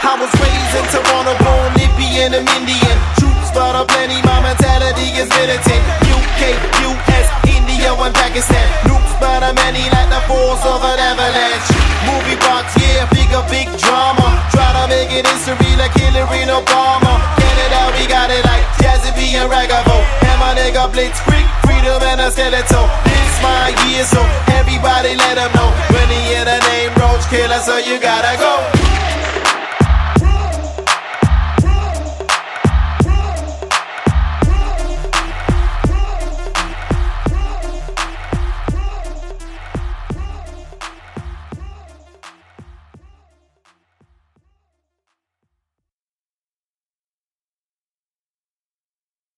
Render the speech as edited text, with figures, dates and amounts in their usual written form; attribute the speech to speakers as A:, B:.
A: I was raised in Toronto, born Libyan and Indian. Troops but a plenty, my mentality is militant. UK, US, India and Pakistan. Nukes but a many like the force of an avalanche. Movie box, yeah, big drama. Try to make it history like Hillary and Obama. Canada, we got it like Jazzy B and Ragavo. And my nigga Blitzkrieg, freedom and a skeleton. This my year, so everybody let them know. When he in a name, Roach Killer, so you gotta go.